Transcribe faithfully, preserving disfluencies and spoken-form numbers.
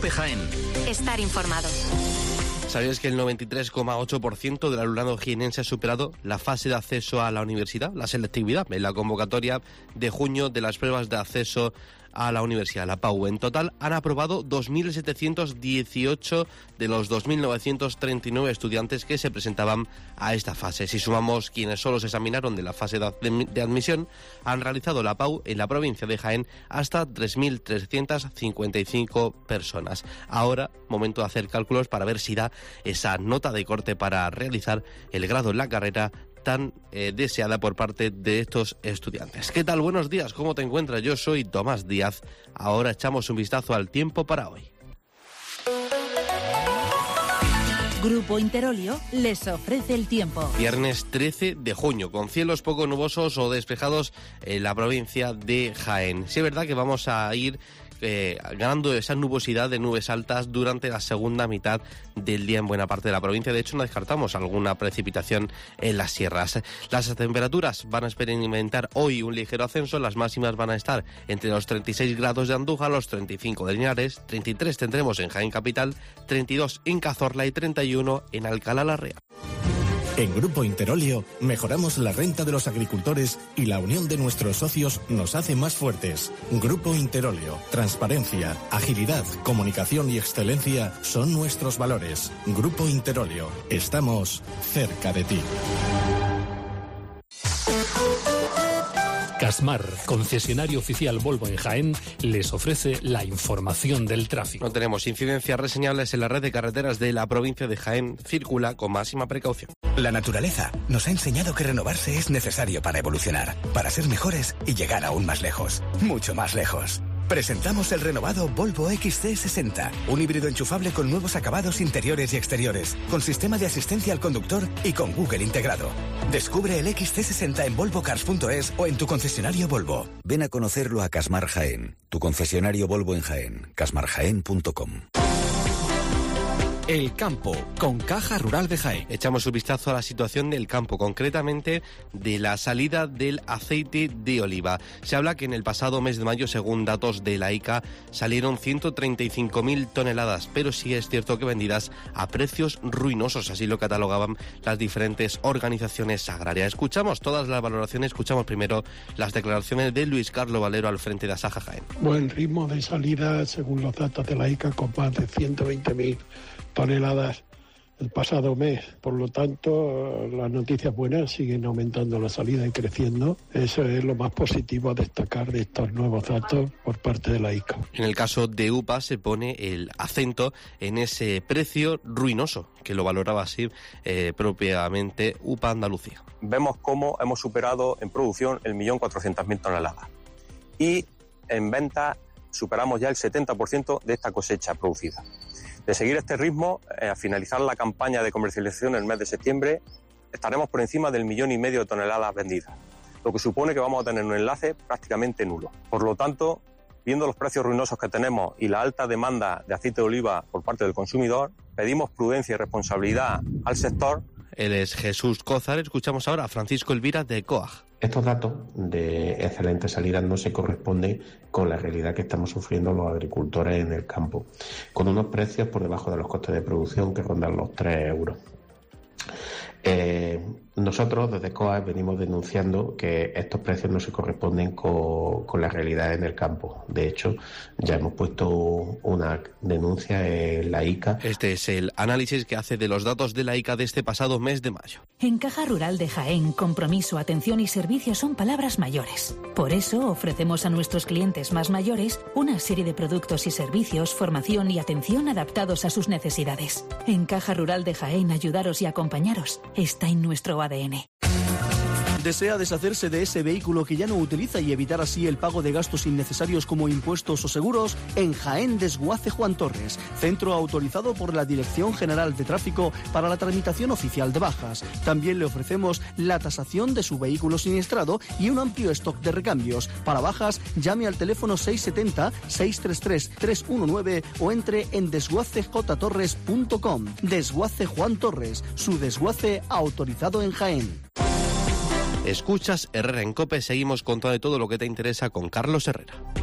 Cope Jaén. Estar informado. ¿Sabías que el noventa y tres coma ocho por ciento del alumnado jienense ha superado la fase de acceso a la universidad, la selectividad, en la convocatoria de junio de las pruebas de acceso a la universidad, la P A U? En total han aprobado dos mil setecientos dieciocho de los dos mil novecientos treinta y nueve estudiantes que se presentaban a esta fase. Si sumamos quienes solo se examinaron de la fase de admisión, han realizado la P A U en la provincia de Jaén hasta tres mil trescientas cincuenta y cinco personas. Ahora, momento de hacer cálculos para ver si da esa nota de corte para realizar el grado en la carrera tan eh, deseada por parte de estos estudiantes. ¿Qué tal? Buenos días, ¿cómo te encuentras? Yo soy Tomás Díaz. Ahora echamos un vistazo al tiempo para hoy. Grupo Interolio les ofrece el tiempo. Viernes trece de junio, con cielos poco nubosos o despejados en la provincia de Jaén. Sí es verdad que vamos a ir Eh, ganando esa nubosidad de nubes altas durante la segunda mitad del día en buena parte de la provincia. De hecho, no descartamos alguna precipitación en las sierras. Las temperaturas van a experimentar hoy un ligero ascenso. Las máximas van a estar entre los treinta y seis grados de Andújar, los treinta y cinco de Linares, treinta y tres tendremos en Jaén Capital, treinta y dos en Cazorla y treinta y uno en Alcalá la Real. En Grupo Interolio mejoramos la renta de los agricultores y la unión de nuestros socios nos hace más fuertes. Grupo Interolio, transparencia, agilidad, comunicación y excelencia son nuestros valores. Grupo Interolio, estamos cerca de ti. Casmar, concesionario oficial Volvo en Jaén, les ofrece la información del tráfico. No tenemos incidencias reseñables en la red de carreteras de la provincia de Jaén. Circula con máxima precaución. La naturaleza nos ha enseñado que renovarse es necesario para evolucionar, para ser mejores y llegar aún más lejos, mucho más lejos. Presentamos el renovado Volvo X C sesenta, un híbrido enchufable con nuevos acabados interiores y exteriores, con sistema de asistencia al conductor y con Google integrado. Descubre el X C sesenta en volvo cars punto es o en tu concesionario Volvo. Ven a conocerlo a Casmar Jaén, tu concesionario Volvo en Jaén, casmar jaén punto com. El campo, con Caja Rural de Jaén. Echamos un vistazo a la situación del campo, concretamente de la salida del aceite de oliva. Se habla que en el pasado mes de mayo, según datos de la I C A, salieron ciento treinta y cinco mil toneladas, pero sí es cierto que vendidas a precios ruinosos, así lo catalogaban las diferentes organizaciones agrarias. Escuchamos todas las valoraciones, escuchamos primero las declaraciones de Luis Carlos Valero al frente de Asaja Jaén. Buen ritmo de salida, según los datos de la I C A, con más de ciento veinte mil toneladas el pasado mes. Por lo tanto, las noticias buenas, siguen aumentando la salida y creciendo. Eso es lo más positivo a destacar de estos nuevos datos por parte de la I C A. En el caso de U P A se pone el acento en ese precio ruinoso, que lo valoraba así eh, propiamente U P A Andalucía. Vemos cómo hemos superado en producción el millón cuatrocientas mil toneladas y en venta superamos ya el setenta por ciento de esta cosecha producida. De seguir este ritmo, eh, a finalizar la campaña de comercialización en el mes de septiembre, estaremos por encima del millón y medio de toneladas vendidas, lo que supone que vamos a tener un enlace prácticamente nulo. Por lo tanto, viendo los precios ruinosos que tenemos y la alta demanda de aceite de oliva por parte del consumidor, pedimos prudencia y responsabilidad al sector. Él es Jesús Cózar. Escuchamos ahora a Francisco Elvira de COAG. Estos datos de excelente salida no se corresponden con la realidad que estamos sufriendo los agricultores en el campo, con unos precios por debajo de los costes de producción que rondan los tres euros. Eh, nosotros desde COAG venimos denunciando que estos precios no se corresponden con, con la realidad en el campo. De hecho, ya hemos puesto una denuncia en la I C A. Este es el análisis que hace de los datos de la I C A de este pasado mes de mayo. En Caja Rural de Jaén, compromiso, atención y servicio son palabras mayores. Por eso ofrecemos a nuestros clientes más mayores una serie de productos y servicios, formación y atención adaptados a sus necesidades. En Caja Rural de Jaén, ayudaros y acompañaros está en nuestro A D N. ¿Desea deshacerse de ese vehículo que ya no utiliza y evitar así el pago de gastos innecesarios como impuestos o seguros? En Jaén Desguace Juan Torres, centro autorizado por la Dirección General de Tráfico para la tramitación oficial de bajas. También le ofrecemos la tasación de su vehículo siniestrado y un amplio stock de recambios. Para bajas, llame al teléfono seis siete cero, seis tres tres, tres uno nueve o entre en desguace j torres punto com. Desguace Juan Torres, su desguace autorizado en Jaén. Escuchas Herrera en COPE, seguimos con todo, todo lo que te interesa con Carlos Herrera.